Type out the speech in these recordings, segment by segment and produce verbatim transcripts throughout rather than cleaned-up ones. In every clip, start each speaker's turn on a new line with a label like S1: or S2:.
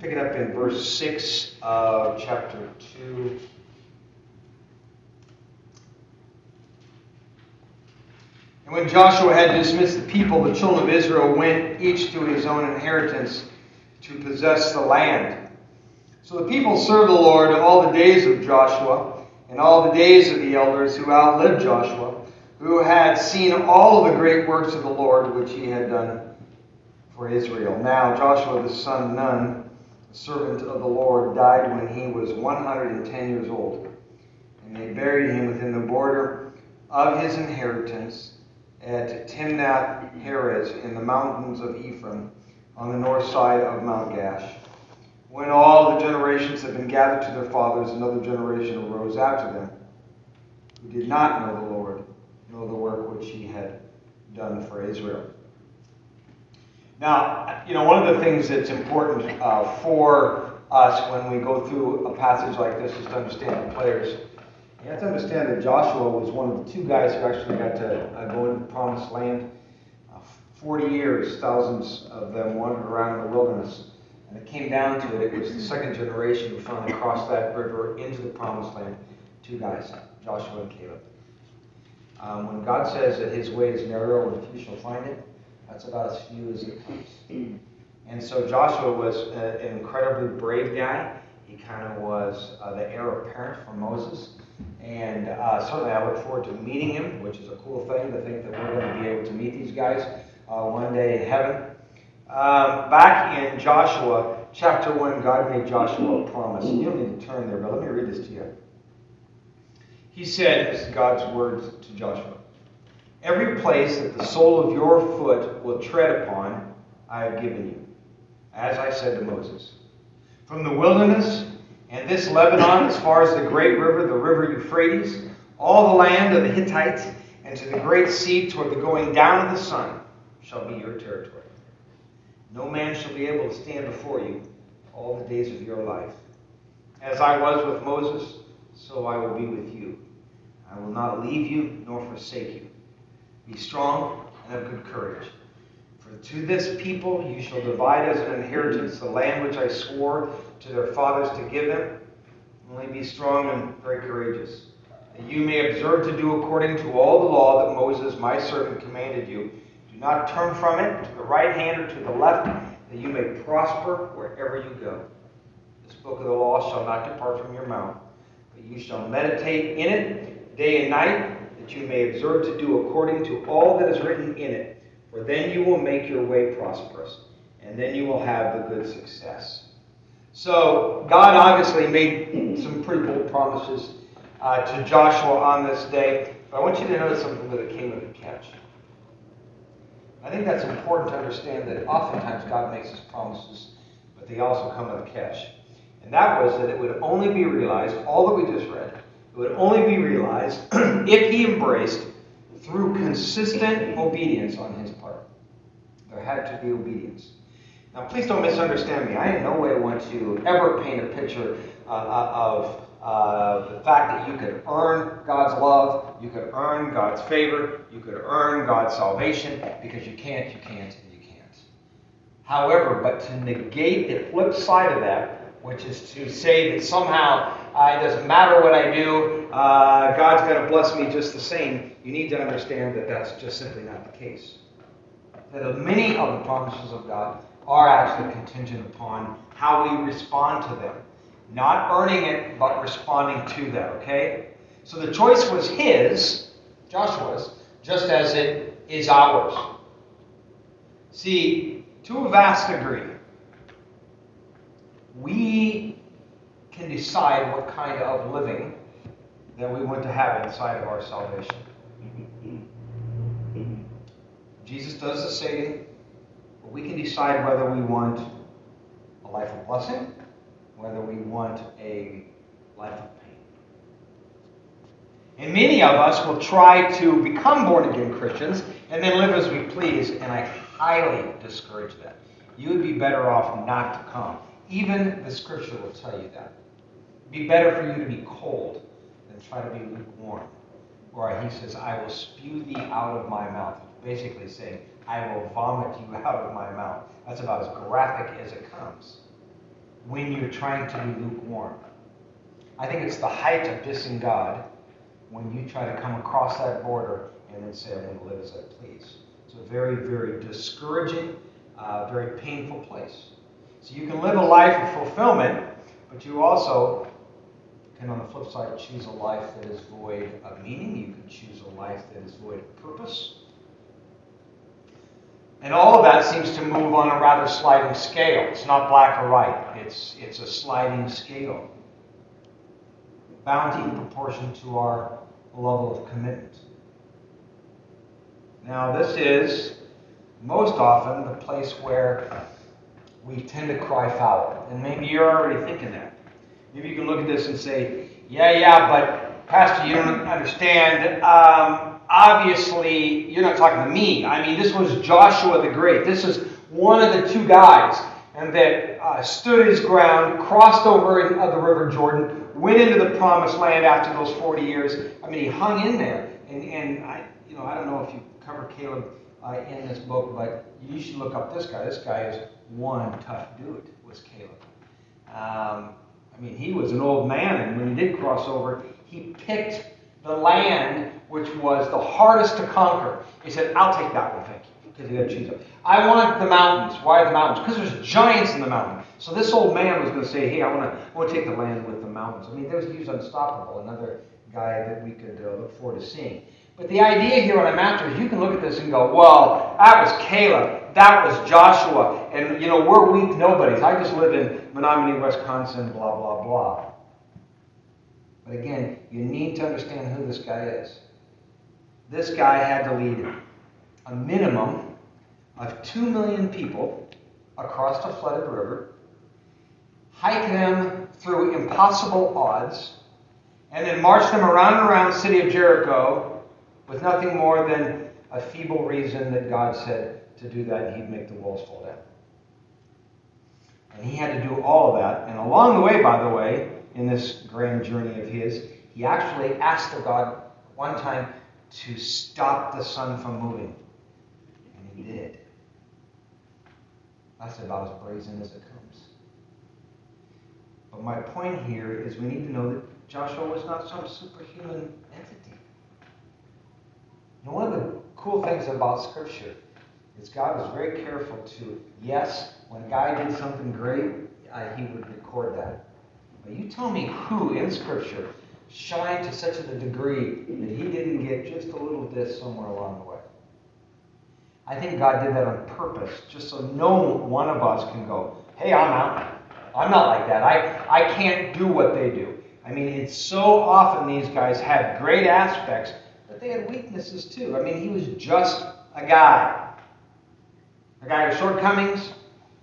S1: Pick it up in verse six of chapter two. And when Joshua had dismissed the people, the children of Israel went each to his own inheritance to possess the land. So the people served the Lord all the days of Joshua and all the days of the elders who outlived Joshua, who had seen all of the great works of the Lord which he had done for Israel. Now Joshua the son of Nun, the servant of the Lord, died when he was one hundred ten years old. And they buried him within the border of his inheritance at Timnath-Heres in the mountains of Ephraim, on the north side of Mount Gash. When all the generations had been gathered to their fathers, another generation arose after them, who did not know the Lord, nor the work which he had done for Israel. Now, you know, one of the things that's important uh, for us when we go through a passage like this is to understand the players. You have to understand that Joshua was one of the two guys who actually got to uh, go into the promised land. Uh, Forty years, thousands of them wandered around in the wilderness. And it came down to it, it was the second generation who finally crossed that river into the promised land. Two guys, Joshua and Caleb. Um, when God says that his way is narrow and few shall find it, that's about as few as it comes. And so Joshua was uh, an incredibly brave guy. He kind of was uh, the heir apparent for Moses. And uh, certainly I look forward to meeting him, which is a cool thing to think that we're going to be able to meet these guys uh, one day in heaven. Um, back in Joshua chapter one, God made Joshua a promise. You don't need to turn there, but let me read this to you. He said, this is God's words to Joshua, "Every place that the sole of your foot will tread upon, I have given you, as I said to Moses. From the wilderness and this Lebanon, as far as the great river, the river Euphrates, all the land of the Hittites, and to the great sea toward the going down of the sun, shall be your territory. No man shall be able to stand before you all the days of your life. As I was with Moses, so I will be with you. I will not leave you nor forsake you. Be strong and of good courage. For to this people you shall divide as an inheritance the land which I swore to their fathers to give them. Only be strong and very courageous, that you may observe to do according to all the law that Moses my servant commanded you. Do not turn from it to the right hand or to the left, that you may prosper wherever you go. This book of the law shall not depart from your mouth, but you shall meditate in it day and night, that you may observe to do according to all that is written in it. For then you will make your way prosperous, and then you will have the good success." So God obviously made some pretty bold promises uh, to Joshua on this day. But I want you to notice something that came with a catch. I think that's important to understand that oftentimes God makes his promises, but they also come with a catch. And that was that it would only be realized, all that we just read, it would only be realized if he embraced through consistent obedience on his part. There had to be obedience. Now, please don't misunderstand me. I in no way want to ever paint a picture uh, of uh, the fact that you could earn God's love, you could earn God's favor, you could earn God's salvation, because you can't, you can't, and you can't. However, but to negate the flip side of that, which is to say that somehow uh, it doesn't matter what I do, uh, God's going to bless me just the same, you need to understand that that's just simply not the case. That many of the promises of God are actually contingent upon how we respond to them. Not earning it, but responding to them, okay? So the choice was his, Joshua's, just as it is ours. See, to a vast degree, we can decide what kind of living that we want to have inside of our salvation. Jesus does the same. But we can decide whether we want a life of blessing, whether we want a life of pain. And many of us will try to become born-again Christians and then live as we please, and I highly discourage that. You would be better off not to come. Even the Scripture will tell you that. It would be better for you to be cold than try to be lukewarm. Or he says, "I will spew thee out of my mouth." Basically saying, I will vomit you out of my mouth. That's about as graphic as it comes. when you're trying to be lukewarm. I think it's the height of dissing God when you try to come across that border and then say, I'm going to live as I please. It's a very, very discouraging, uh, very painful place. So you can live a life of fulfillment, but you also can, on the flip side, choose a life that is void of meaning. You can choose a life that is void of purpose. And all of that seems to move on a rather sliding scale. It's not black or white. It's, it's a sliding scale, bound in proportion to our level of commitment. Now, this is most often the place where we tend to cry foul. And maybe you're already thinking that. Maybe you can look at this and say, yeah, yeah, but Pastor, you don't understand. Um, obviously, you're not talking to me. I mean, this was Joshua the Great. This is one of the two guys and that uh, stood his ground, crossed over in, uh, the River Jordan, went into the Promised Land after those forty years. I mean, he hung in there. And, and I, you know, I don't know if you cover Caleb uh, in this book, but you should look up this guy. This guy is one tough dude, was Caleb. Um, I mean, he was an old man, and when he did cross over, he picked the land which was the hardest to conquer. He said, I'll take that one, thank you, because he had to choose it. I want the mountains. Why the mountains? Because there's giants in the mountain. So this old man was going to say, hey, I want to I want to take the land with the mountains. I mean, there was, he was unstoppable, another guy that we could uh, look forward to seeing. But the idea here, what I'm after, is you can look at this and go, well, that was Caleb, that was Joshua, and, you know, we're weak nobodies. I just live in Menominee, Wisconsin, blah, blah, blah. But again, you need to understand who this guy is. This guy had to lead a minimum of two million people across a flooded river, hike them through impossible odds, and then march them around and around the city of Jericho with nothing more than a feeble reason that God said to do that, and he'd make the walls fall down. And he had to do all of that. And along the way, by the way, in this grand journey of his, he actually asked of God one time to stop the sun from moving. And he did. That's about as brazen as it comes. But my point here is we need to know that Joshua was not some superhuman entity. And one of the cool things about Scripture is God was very careful to, yes, when a guy did something great, uh, he would record that. But you tell me who in Scripture shined to such a degree that he didn't get just a little diss somewhere along the way. I think God did that on purpose, just so no one of us can go, hey, I'm out. I'm not like that. I, I can't do what they do. I mean, it's so often these guys had great aspects, but they had weaknesses too. I mean, he was just a guy. A guy with shortcomings,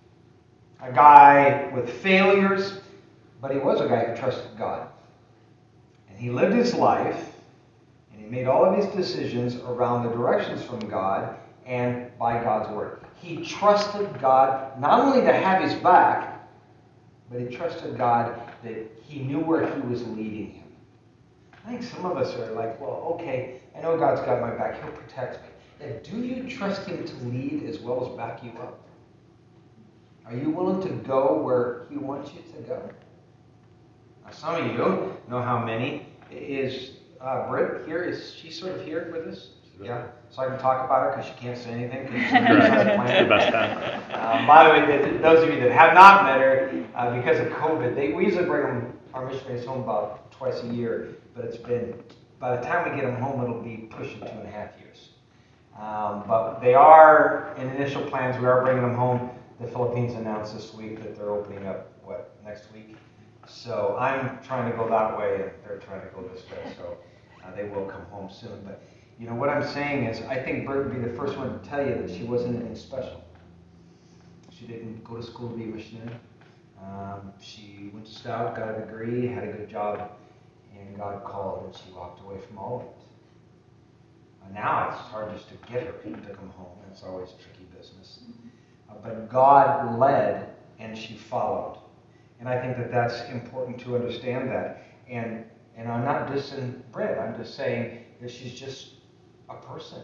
S1: a guy with failures, but he was a guy who trusted God. And he lived his life, and he made all of his decisions around the directions from God and by God's word. He trusted God not only to have his back, but he trusted God that he knew where he was leading him. I think some of us are like, well, okay, I know God's got my back. He'll protect me. And do you trust him to lead as well as back you up? Are you willing to go where he wants you to go? Now, some of you know how many. Is uh, Britt here? Is she sort of here with us? Yeah. So I can talk about her because she can't say anything. She's the best time. Um, by the way, those of you that have not met her, uh, because of COVID, they, we usually bring them, our missionaries home about twice a year. But it's been, by the time we get them home, it'll be pushing two and a half years. Um, but they are, in initial plans, we are bringing them home. The Philippines announced this week that they're opening up, what, next week? So I'm trying to go that way, and they're trying to go this way. So uh, they will come home soon. But, you know, what I'm saying is, I think Bert would be the first one to tell you that she wasn't anything special. She didn't go to school to be a missionary. Um, she went to Stout, got a degree, had a good job, and God called, and she walked away from all of it. Uh, now it's hard just to get her to come home. It's always a tricky business. Uh, but God led, and she followed. And I think that that's important to understand that. And and I'm not dissing Britt. I'm just saying that she's just a person.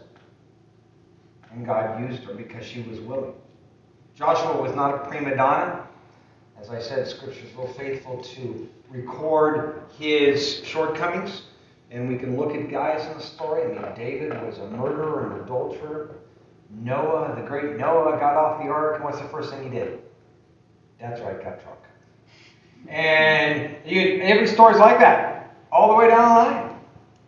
S1: And God used her because she was willing. Joshua was not a prima donna. As I said, Scripture is real faithful to record his shortcomings. And we can look at guys in the story. I mean, David was a murderer and adulterer. Noah, the great Noah, got off the ark, and what's the first thing he did? That's right, got drunk. And you, every story's like that, all the way down the line.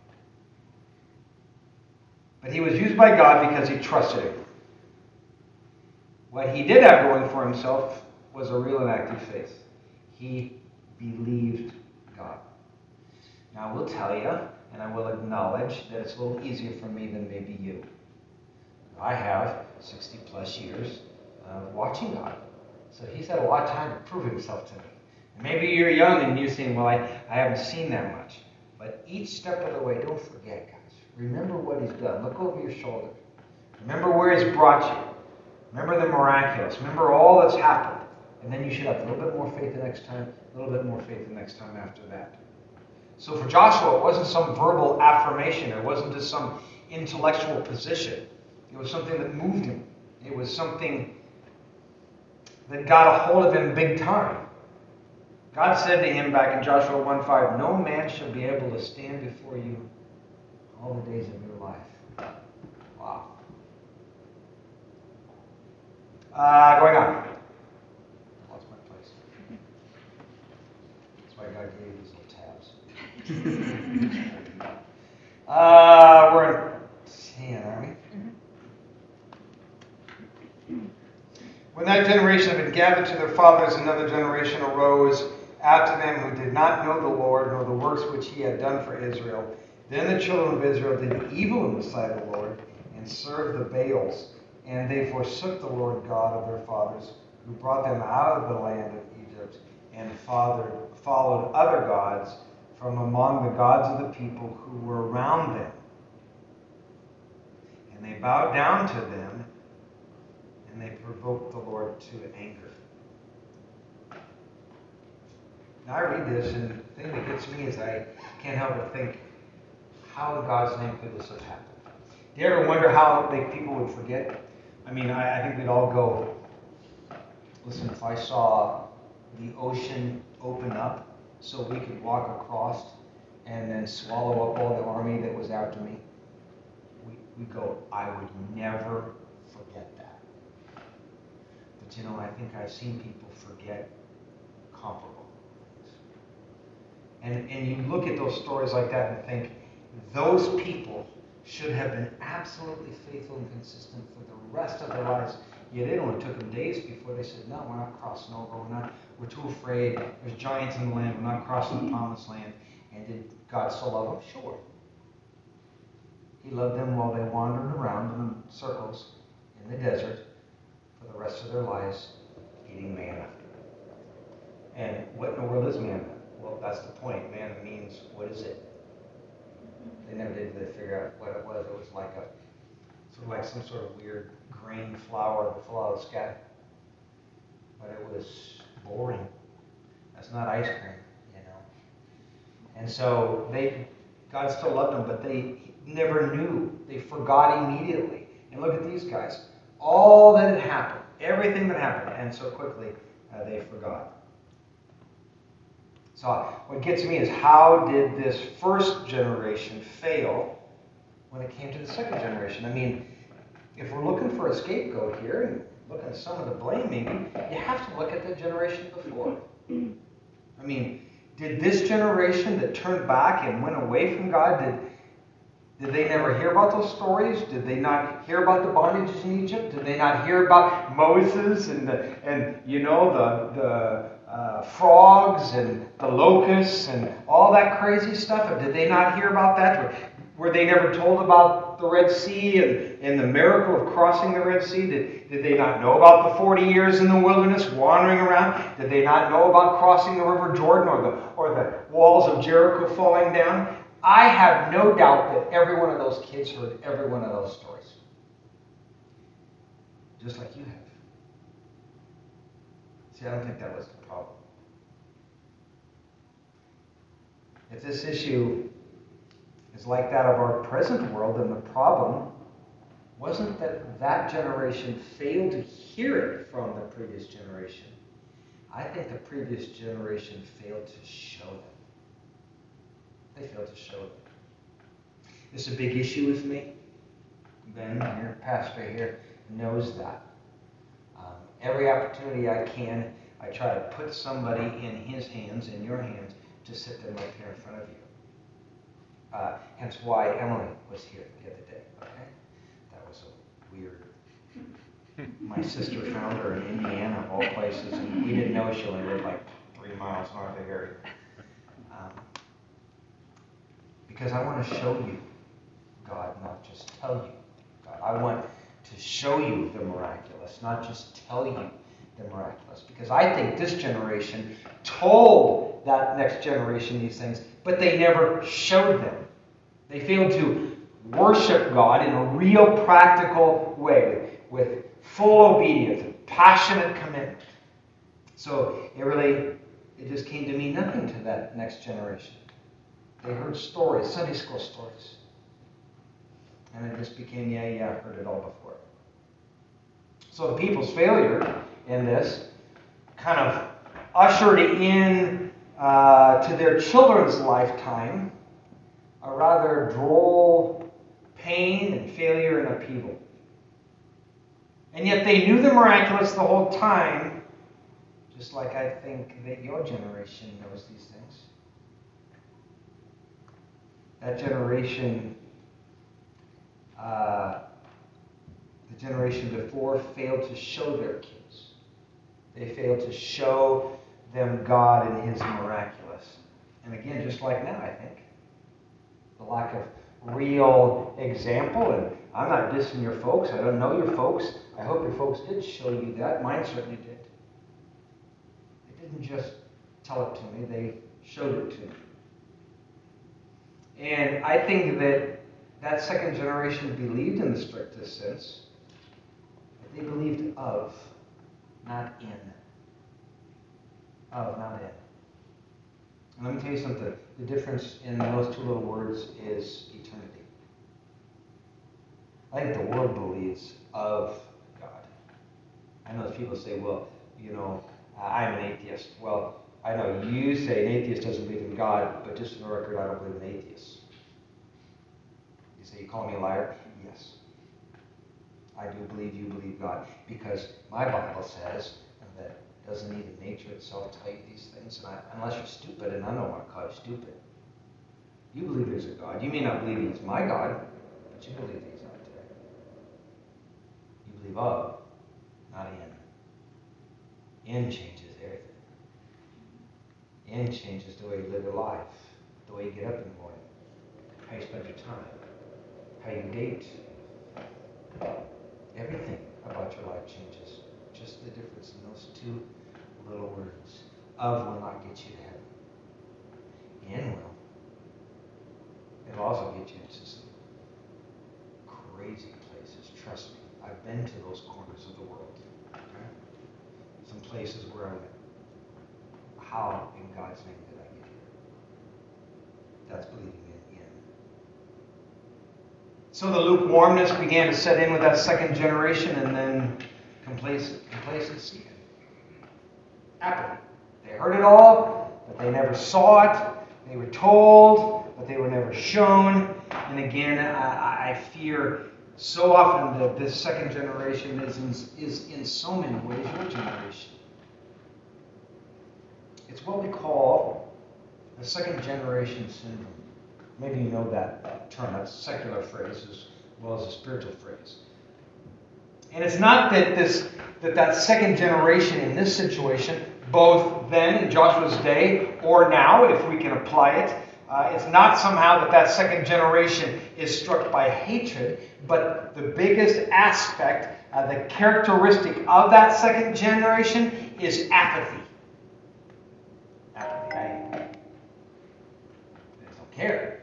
S1: But he was used by God because he trusted him. What he did have going for himself was a real and active faith. He believed God. Now, I will tell you, and I will acknowledge that it's a little easier for me than maybe you. I have sixty plus years of watching God. So he's had a lot of time to prove himself to me. And maybe you're young and you're saying, well, I, I haven't seen that much. But each step of the way, don't forget, guys. Remember what he's done. Look over your shoulder. Remember where he's brought you. Remember the miraculous. Remember all that's happened. And then you should have a little bit more faith the next time, a little bit more faith the next time after that. So for Joshua, it wasn't some verbal affirmation. It wasn't just some intellectual position. It was something that moved him. It was something that got a hold of him big time. God said to him back in Joshua one five, no man shall be able to stand before you all the days of your life. Wow. Uh, going on. I lost my place. That's why God gave you these little tabs. uh, we're in ten, aren't we? When that generation had been gathered to their fathers, another generation arose after them who did not know the Lord, nor the works which he had done for Israel. Then the children of Israel did evil in the sight of the Lord, and served the Baals. And they forsook the Lord God of their fathers, who brought them out of the land of Egypt, and fathered, followed other gods from among the gods of the people who were around them. And they bowed down to them, and they provoked the Lord to anger. Now I read this, and the thing that gets me is I can't help but think, how in God's name could this have happened? Do you ever wonder how like, people would forget? I mean, I, I think we'd all go, listen, if I saw the ocean open up so we could walk across and then swallow up all the army that was after me, we, we go, I would never forget that. But you know, I think I've seen people forget comparable things. And, and you look at those stories like that and think, those people should have been absolutely faithful and consistent for the rest of their lives. Yet it only took them days before they said, no, we're not crossing over. We're not. We're too afraid. There's giants in the land. We're not crossing the promised land. And did God still love them? Sure. He loved them while they wandered around in circles in the desert for the rest of their lives, eating manna. And what in the world is manna? Well, that's the point. Manna means, what is it? They never did really figure out what it was. It was like a sort of like some sort of weird grain flour that fell out of the sky. But it was boring. That's not ice cream, you know. And so they, God still loved them, but they never knew. They forgot immediately. And look at these guys. All that had happened, everything that happened, and so quickly uh, they forgot. So what gets me is, how did this first generation fail when it came to the second generation? I mean, if we're looking for a scapegoat here and looking at some of the blame, maybe, you have to look at the generation before. I mean, did this generation that turned back and went away from God, did, did they never hear about those stories? Did they not hear about the bondages in Egypt? Did they not hear about Moses and, the, and you know, the... the Uh, frogs and the locusts and all that crazy stuff? Or did they not hear about that? Were, were they never told about the Red Sea and, and the miracle of crossing the Red Sea? Did, did they not know about the forty years in the wilderness wandering around? Did they not know about crossing the River Jordan or the, or the walls of Jericho falling down? I have no doubt that every one of those kids heard every one of those stories. Just like you have. See, I don't think that was the problem. If this issue is like that of our present world, then the problem wasn't that that generation failed to hear it from the previous generation, I think the previous generation failed to show them. They failed to show them. This is a big issue with me. Ben, your pastor here, knows that. Um, every opportunity I can, I try to put somebody in his hands, in your hands, to sit them right here in front of you. Uh, hence why Emily was here the other day, okay? That was a weird... My sister found her in Indiana, of all places, and we didn't know she only lived like three miles north of here. Um, because I want to show you God, not just tell you God. I want to show you the miraculous, not just tell you the miraculous. Because I think this generation told that next generation these things, but they never showed them. They failed to worship God in a real practical way, with, with full obedience and passionate commitment. So it really, it just came to mean nothing to that next generation. They heard stories, Sunday school stories. And it just became, yeah, yeah, I've heard it all before. So the people's failure in this kind of ushered in uh, to their children's lifetime a rather droll pain and failure and upheaval. And yet they knew the miraculous the whole time, just like I think that your generation knows these things. That generation, uh, the generation before, failed to show their kids. They failed to show them God and His miraculous. And again, just like now, I think. The lack of real example, and I'm not dissing your folks. I don't know your folks. I hope your folks did show you that. Mine certainly did. They didn't just tell it to me, they showed it to me. And I think that that second generation believed in the strictest sense. But they believed of, not in. Of, not in. And let me tell you something. The difference in those two little words is eternity. I think the world believes of God. I know people say, well, you know, I'm an atheist. Well, I know you say an atheist doesn't believe in God, but just for the record, I don't believe in atheists. You say, you call me a liar? Yes. I do believe you believe God, because my Bible says that doesn't even nature itself tell you these things? And I, unless you're stupid, and I don't want to call you stupid. You believe there's a God. You may not believe He's my God, but you believe He's out there. You believe of, not in. In changes everything. In changes the way you live your life, the way you get up in the morning, how you spend your time, how you date. Everything about your life changes. Just the difference in those two little words. Of will not get you to heaven. In will. It'll also get you into some crazy places. Trust me. I've been to those corners of the world. Okay? Some places where I went, how in God's name did I get here? That's believing in Him. So the lukewarmness began to set in with that second generation, and then complacency. Apathy. They heard it all, but they never saw it. They were told, but they were never shown. And again, I, I fear so often that this second generation is in, is in so many ways your generation. It's what we call the second generation syndrome. Maybe you know that term. That's a secular phrase as well as a spiritual phrase. And it's not that this that that second generation in this situation, both then in Joshua's day or now, if we can apply it, uh, it's not somehow that that second generation is struck by hatred, but the biggest aspect, uh, the characteristic of that second generation is apathy. Apathy. I, I don't care.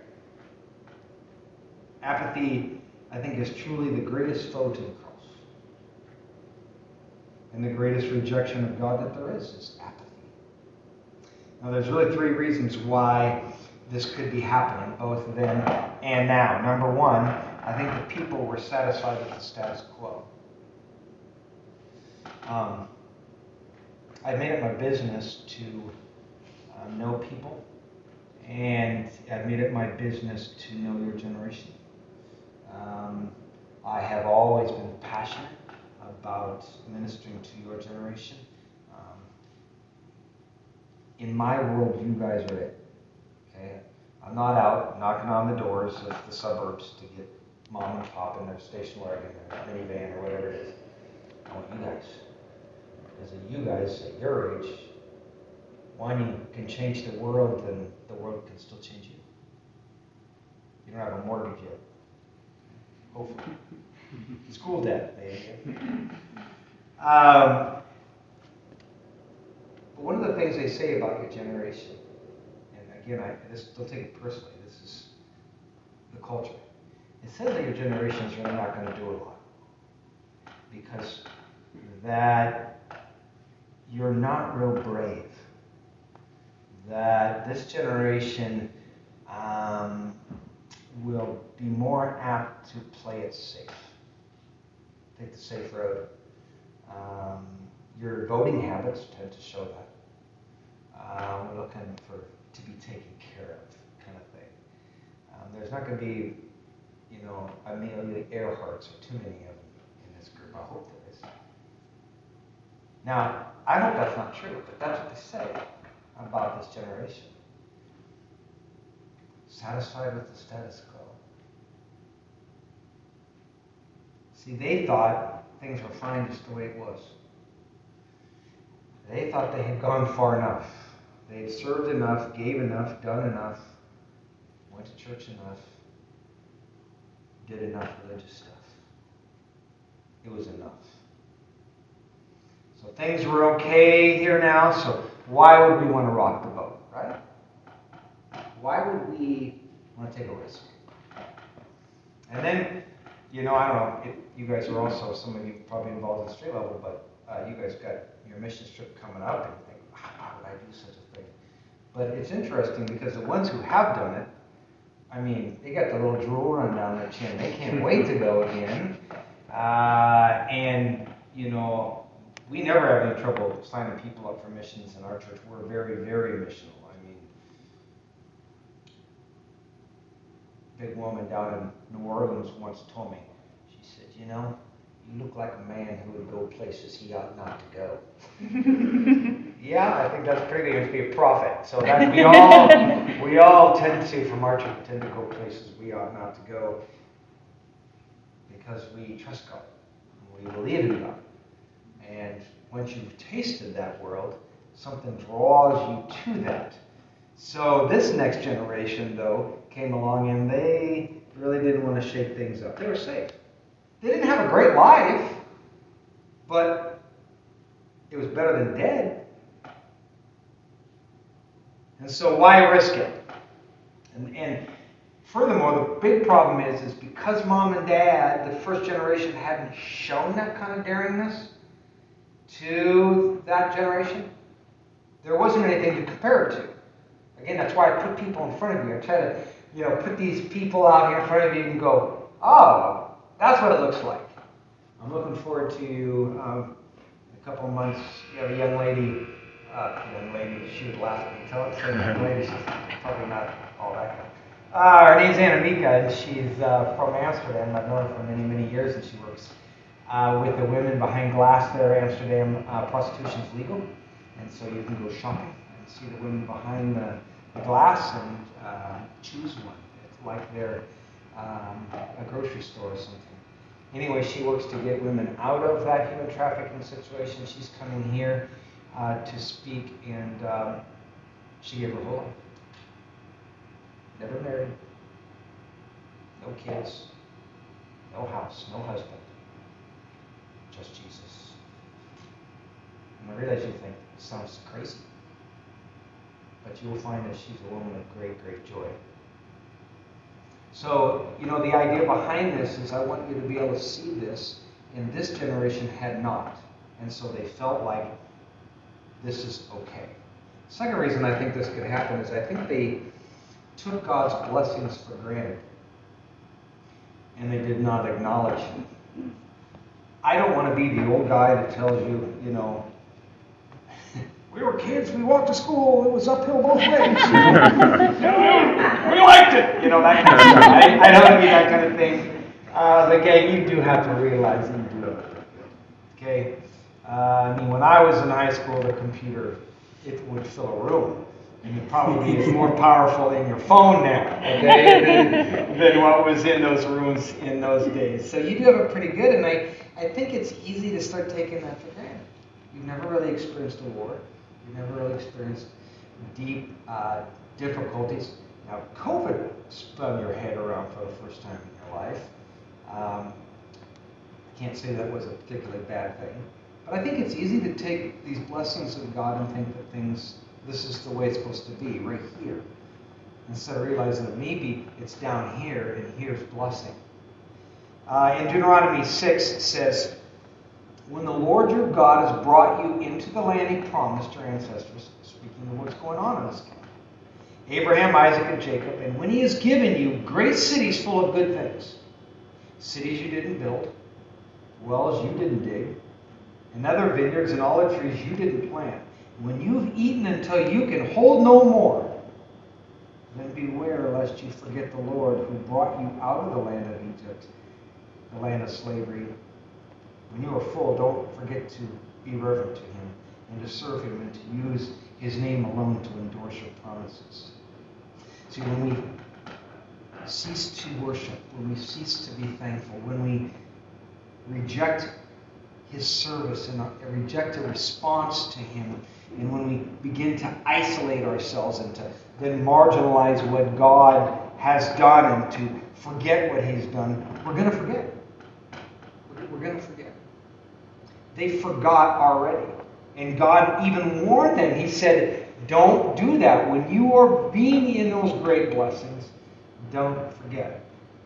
S1: Apathy, I think, is truly the greatest foe to the cross. And the greatest rejection of God that there is is apathy. Now, there's really three reasons why this could be happening, both then and now. Number one, I think the people were satisfied with the status quo. Um, I made it my business to uh, know people, and I've made it my business to know your generation. Um, I have always been passionate about ministering to your generation. Um, in my world, you guys are it. Okay, I'm not out knocking on the doors of the suburbs to get mom and pop in their station wagon or minivan or whatever it is. I want you guys. Because you guys at your age, one, you can change the world, and the world can still change you. You don't have a mortgage yet. Hopefully. School debt, maybe. Um, but one of the things they say about your generation, and again, I this, don't take it personally, this is the culture. It says that your generation is really not going to do a lot. Because that you're not real brave. That this generation um, will be more apt to play it safe. Take the safe road. Um, your voting habits tend to show that. Um, we're looking for to be taken care of, kind of thing. Um, there's not going to be, you know, Amelia Earharts or too many of them in this group. I hope there is. Now, I hope that's not true, but that's what they say about this generation. Satisfied with the status quo. See, they thought things were fine just the way it was. They thought they had gone far enough. They had served enough, gave enough, done enough, went to church enough, did enough religious stuff. It was enough. So things were okay here now, so why would we want to rock the boat, right? Why would we want to take a risk? And then, you know, I don't know, if you guys are also, some of you probably involved in street level, but uh, you guys got your mission trip coming up, and you think, how would I do such a thing? But it's interesting because the ones who have done it, I mean, they got the little drool run down their chin. They can't wait to go again. Uh, and, you know, we never have any trouble signing people up for missions in our church. We're very, very missional. I mean, big woman down in New Orleans once told me, she said, you know, you look like a man who would go places he ought not to go. Yeah, I think that's pretty good to be a prophet. So that we all we all tend to, from our church, tend to go places we ought not to go because we trust God. We believe in God. And once you've tasted that world, something draws you to that. So this next generation, though, came along and they really didn't want to shake things up. They were safe. They didn't have a great life, but it was better than dead. And so why risk it? And, and furthermore, the big problem is, is because mom and dad, the first generation, hadn't shown that kind of daringness to that generation, there wasn't anything to compare it to. Again, that's why I put people in front of you. I try to, you know, put these people out here in front of you and go, oh, that's what it looks like. I'm looking forward to um, a couple of months. You have a young lady, uh, young lady, she would laugh at me. Tell her, say young lady, she's probably not all that good. Uh, her name's Anamika, and she's uh, from Amsterdam. I've known her for many, many years, and she works uh, with the women behind glass there. Amsterdam uh, prostitution's legal, and so you can go shopping and see the women behind the, the glass and uh, choose one. It's like they're um, a grocery store or something. Anyway, she works to get women out of that human trafficking situation. She's coming here uh, to speak, and um, she gave her whole life. Never married, no kids, no house, no husband, just Jesus. And I realize you think, it sounds crazy, but you will find that she's a woman of great, great joy. So, you know, the idea behind this is I want you to be able to see this, and this generation had not. And so they felt like this is okay. Second reason I think this could happen is I think they took God's blessings for granted, and they did not acknowledge Him. I don't want to be the old guy that tells you, you know, We were kids, we walked to school, it was uphill both ways. we liked it, you know, that kind of stuff. I, I don't mean that kind of thing. Uh, but again, you do have to realize you do. Okay? Uh, I mean, when I was in high school, the computer, it would fill a room. And it probably is more powerful in your phone now, okay, than, than what was in those rooms in those days. So you do have it pretty good, and I, I think it's easy to start taking that for granted. You've never really experienced a war. You've never really experienced deep uh, difficulties. Now, COVID spun your head around for the first time in your life. Um, I can't say that was a particularly bad thing. But I think it's easy to take these blessings of God and think that things, this is the way it's supposed to be, right here. Instead of realizing that maybe it's down here and here's blessing. Uh, in Deuteronomy six, it says, when the Lord your God has brought you into the land he promised your ancestors, speaking of what's going on in this country, Abraham, Isaac, and Jacob, and when he has given you great cities full of good things, cities you didn't build, wells you didn't dig, and other vineyards and olive trees you didn't plant, when you've eaten until you can hold no more, then beware lest you forget the Lord who brought you out of the land of Egypt, the land of slavery. When you are full, don't forget to be reverent to him and to serve him and to use his name alone to endorse your promises. See, when we cease to worship, when we cease to be thankful, when we reject his service and reject a response to him, and when we begin to isolate ourselves and to then marginalize what God has done and to forget what he's done, we're going to forget. We're going to forget. They forgot already. And God even warned them. He said, don't do that. When you are being in those great blessings, don't forget.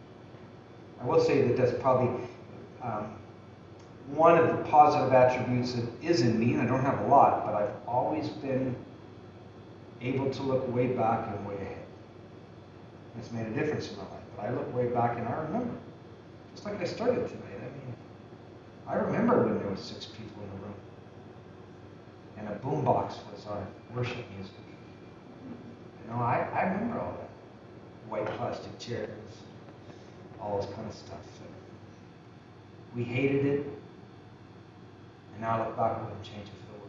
S1: I will say that that's probably um, one of the positive attributes that is in me, and I don't have a lot, but I've always been able to look way back and way ahead. It's made a difference in my life. But I look way back and I remember. Just like I started tonight. I mean, I remember when there were six people in the room. And a boombox was our worship music. You know, I, I remember all that. White plastic chairs, all this kind of stuff. And we hated it. And now I look back, I wouldn't change it for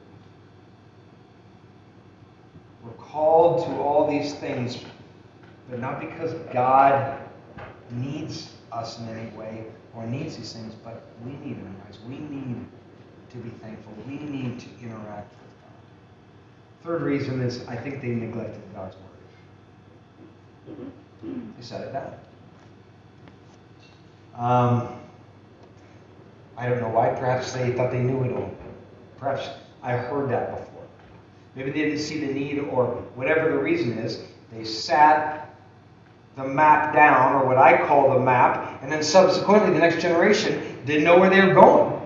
S1: the world. We're called to all these things, but not because God needs us in any way or needs these things, but we need them, guys. We need to be thankful. We need to interact with God. Third reason is I think they neglected God's word. They set it down. Um, I don't know why. Perhaps they thought they knew it all. Perhaps I heard that before. Maybe they didn't see the need, or whatever the reason is. They sat the map down, or what I call the map, and then subsequently the next generation didn't know where they were going.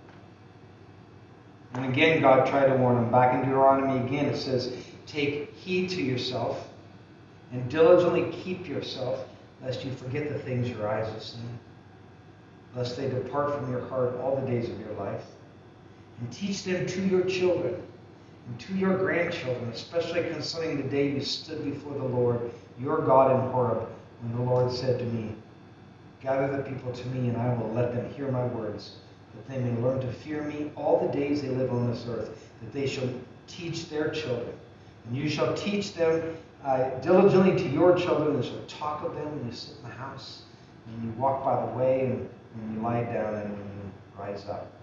S1: And again, God tried to warn them. Back in Deuteronomy again, it says, take heed to yourself and diligently keep yourself, lest you forget the things your eyes have seen, lest they depart from your heart all the days of your life. And teach them to your children and to your grandchildren, especially concerning the day you stood before the Lord, your God in Horeb, when the Lord said to me, gather the people to me, and I will let them hear my words, that they may learn to fear me all the days they live on this earth, that they shall teach their children. And you shall teach them uh, diligently to your children, and shall talk of them when you sit in the house, when you walk by the way, and when you lie down, and when you rise up.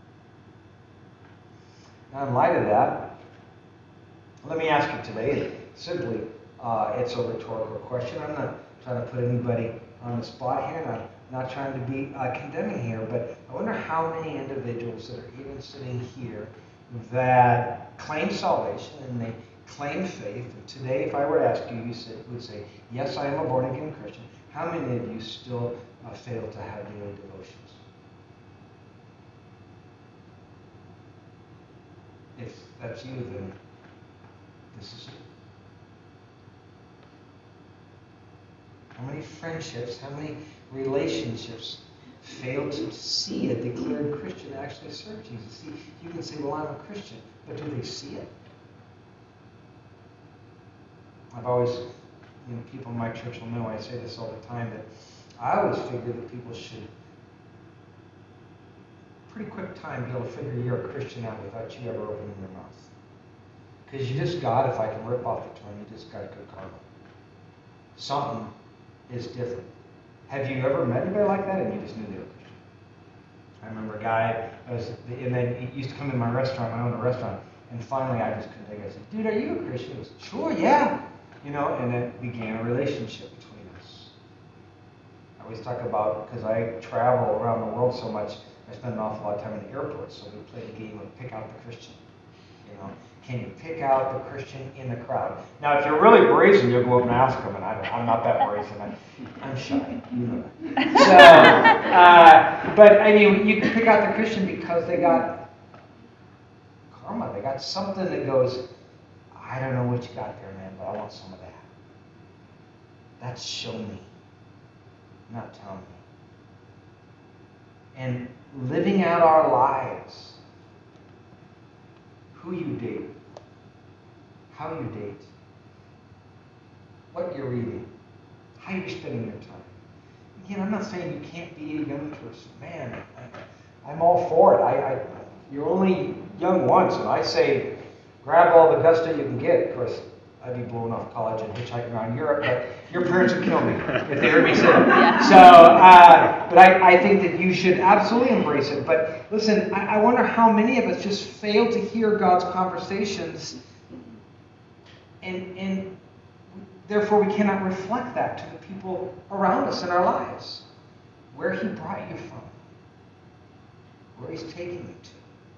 S1: Now, in light of that, let me ask you today, simply, uh, it's a rhetorical question. I'm not trying to put anybody on the spot here, and I'm not trying to be uh, condemning here, but I wonder how many individuals that are even sitting here that claim salvation and they claim faith. And today, if I were to ask you, you said, would say, yes, I am a born-again Christian. How many of you still uh, fail to have daily devotions? If that's you, then this is it. How many friendships, how many relationships fail to see a declared Christian actually serve Jesus? See, you can say, well, I'm a Christian, but do they see it? I've always, you know, people in my church will know I say this all the time, that I always figure that people should, pretty quick time, be able to figure you're a Christian out without you ever opening your mouth. Because you just got, if I can rip off the term, you just got a good karma. Something is different. Have you ever met anybody like that and you just knew they were Christian? I remember a guy, I was, and then he used to come in my restaurant, I owned a restaurant, and finally I just couldn't take it. I said, dude, are you a Christian? He was, sure, yeah. You know, and it began a relationship between us. I always talk about, because I travel around the world so much, I spend an awful lot of time in the airport, so we play the game of pick out the Christian. You know, can you pick out the Christian in the crowd? Now, if you're really brazen, you'll go up and ask them, and I don't, I'm not that brazen. I'm, I'm shy, you know that. So, uh, but I mean, you can pick out the Christian because they got karma. They got something that goes, I don't know what you got there, man, but I want some of that. That's show me, not tell me. And living out our lives, who you date, how you date, what you're reading, how you're spending your time. Again, I'm not saying you can't be a young person. Man, I, I'm all for it. I, I, you're only young once, and I say grab all the gusto you can get. Of course, I'd be blowing off college and hitchhiking around Europe, but your parents would kill me if they heard me say it. Yeah. So, uh, but I, I think that you should absolutely embrace it. But listen, I, I wonder how many of us just fail to hear God's conversations, and, and therefore we cannot reflect that to the people around us in our lives. Where He brought you from, where He's taking you to.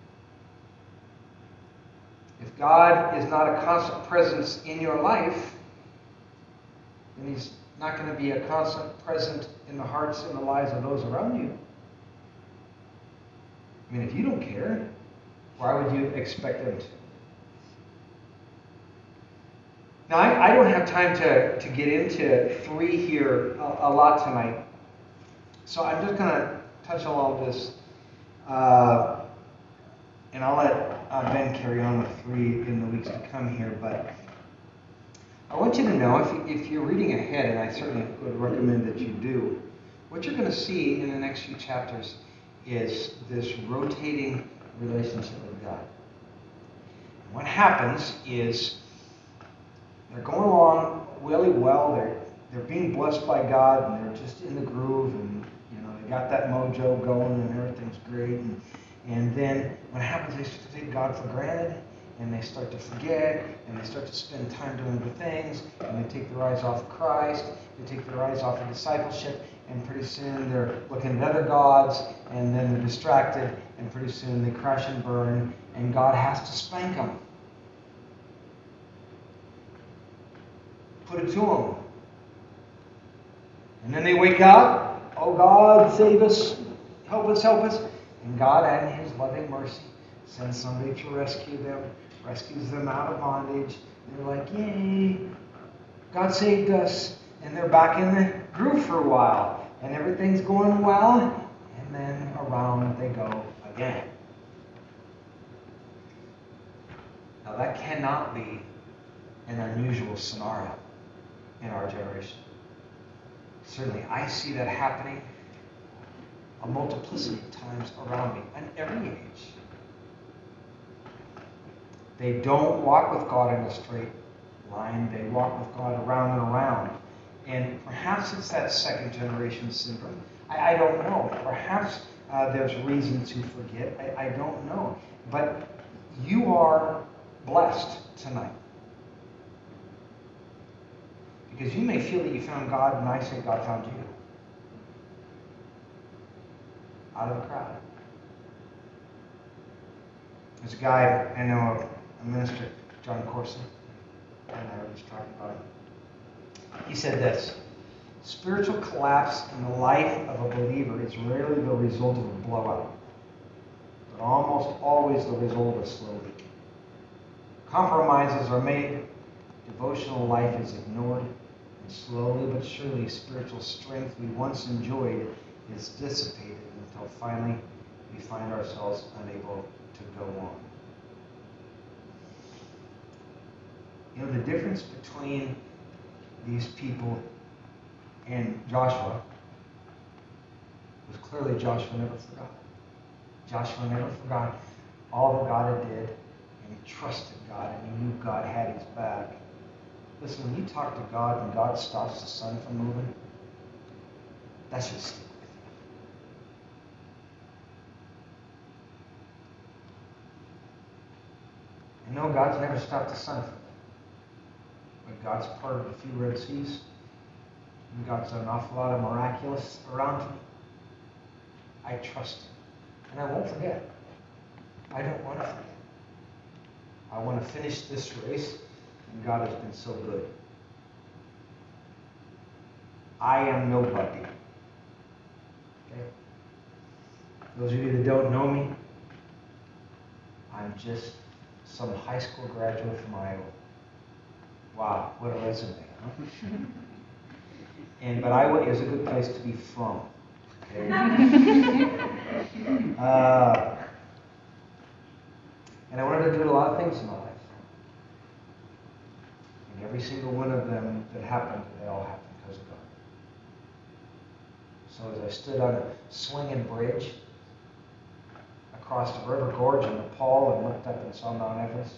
S1: If God is not a constant presence in your life, then He's not going to be a constant present in the hearts and the lives of those around you. I mean, if you don't care, why would you expect them to? Now, I, I don't have time to, to get into three here a, a lot tonight, so I'm just going to touch on all of this, uh, and I'll let uh, Ben carry on with three in the weeks to come here, but I want you to know, if, you, if you're reading ahead, and I certainly would recommend that you do, what you're going to see in the next few chapters is this rotating relationship with God. And what happens is they're going along really well, they're, they're being blessed by God, and they're just in the groove, and you know they got that mojo going, and everything's great, and, and then what happens, they start to take God for granted, and they start to forget, and they start to spend time doing other things, and they take their eyes off of Christ, they take their eyes off of discipleship, and pretty soon they're looking at other gods, and then they're distracted, and pretty soon they crash and burn, and God has to spank them. Put it to them. And then they wake up, oh God, save us, help us, help us. And God, in His loving mercy, sends somebody to rescue them, rescues them out of bondage. They're like, yay, God saved us. And they're back in the groove for a while. And everything's going well. And then around they go again. Now that cannot be an unusual scenario in our generation. Certainly, I see that happening a multiplicity of times around me, at every age. They don't walk with God in a straight line. They walk with God around and around. And perhaps it's that second generation syndrome. I, I don't know. Perhaps uh, there's reason to forget. I, I don't know. But you are blessed tonight. Because you may feel that you found God, and I say God found you. Out of the crowd. There's a guy, I know, a minister, John Corson, and I were just talking about him. He said this: spiritual collapse in the life of a believer is rarely the result of a blowout, but almost always the result of a slow leak. Compromises are made, devotional life is ignored, and slowly but surely spiritual strength we once enjoyed is dissipated until finally we find ourselves unable to go on. You know, the difference between these people and Joshua was clearly Joshua never forgot. Joshua never forgot all that God had did, and he trusted God, and he knew God had his back. Listen, when you talk to God and God stops the sun from moving, that should stick with you. And no, God's never stopped the sun from moving. But God's parted a few Red Seas, and God's done an awful lot of miraculous around me. I trust him. And I won't forget. I don't want to forget. I want to finish this race, and God has been so good. I am nobody. Okay? Those of you that don't know me, I'm just some high school graduate from Iowa. Wow, what a resume, huh? And but Iowa is a good place to be from. Okay? uh, and I wanted to do a lot of things in my life. And every single one of them that happened, they all happened because of God. So as I stood on a swinging bridge across the river gorge in Nepal and looked up and saw Mount Everest,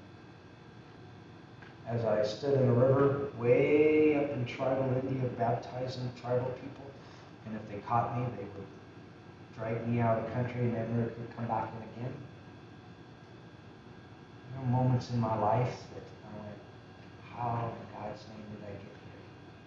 S1: as I stood in the river way up in tribal India baptizing tribal people, and if they caught me, they would drag me out of the country and never could come back in again. There were moments in my life that I went, how in God's name did I get here?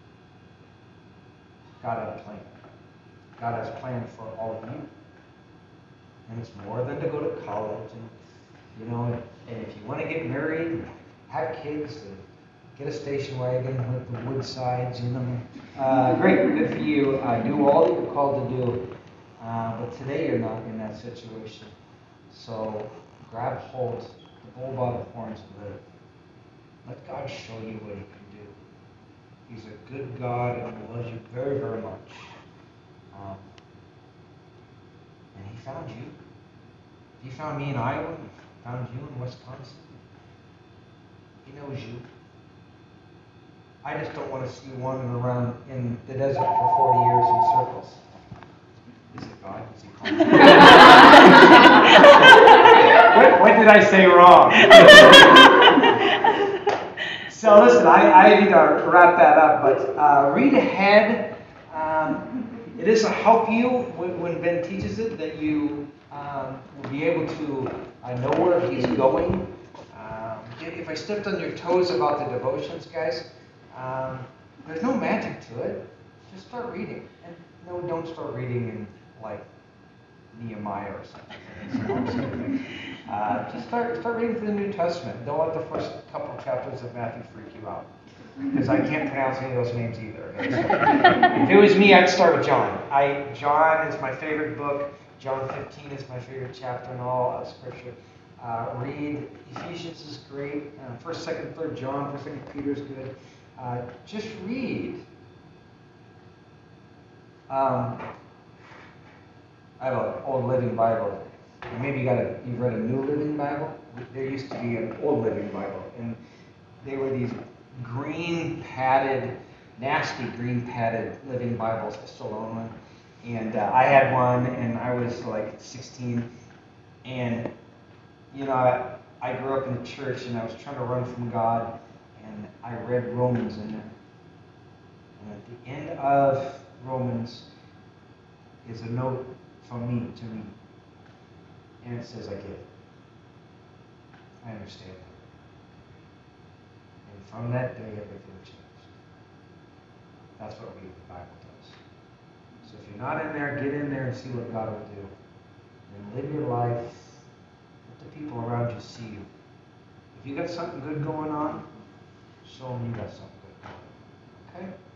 S1: God had a plan. God has a plan for all of you. And it's more than to go to college and, you know, and, and if you want to get married, have kids, and get a station wagon with the wood sides, you know. Uh, great, good for you. Uh, do all that you're called to do. Uh, but today you're not in that situation. So grab hold, the bull by the horns, and live. Let God show you what he can do. He's a good God and he loves you very, very much. Um, and he found you. He found me in Iowa, he found you in Wisconsin. He knows you. I just don't want to see you wandering around in the desert for forty years in circles. Is it God? Is he calling me? what, what did I say wrong? So listen, I, I need to wrap that up, but uh, read ahead. Um, it is to help you when, when Ben teaches it, that you um, will be able to uh, know where he's going. Um, if I stepped on your toes about the devotions, guys, um, there's no magic to it. Just start reading. And no, don't start reading in like Nehemiah or something. uh, just start start reading through the New Testament. Don't let the first couple chapters of Matthew freak you out, because I can't pronounce any of those names either. Okay? So, if it was me, I'd start with John. I John is my favorite book. John fifteen is my favorite chapter in all of Scripture. Uh, read Ephesians is great. Uh, first, second, third John. First, second Peter is good. Uh, just read. Um, I have an old Living Bible. And maybe you got a, you've read a New Living Bible. There used to be an Old Living Bible, and they were these green padded, nasty green padded Living Bibles. I still own one, and uh, I had one, and I was like sixteen, and you know, I, I grew up in the church, and I was trying to run from God, and I read Romans in there, and at the end of Romans is a note from me to me. And it says, I get it. I understand that. And from that day, everything changed. That's what reading the Bible does. So if you're not in there, get in there and see what God will do. And live your life. Let the people around you see you. If you got something good going on, show them you got something good going on. Okay?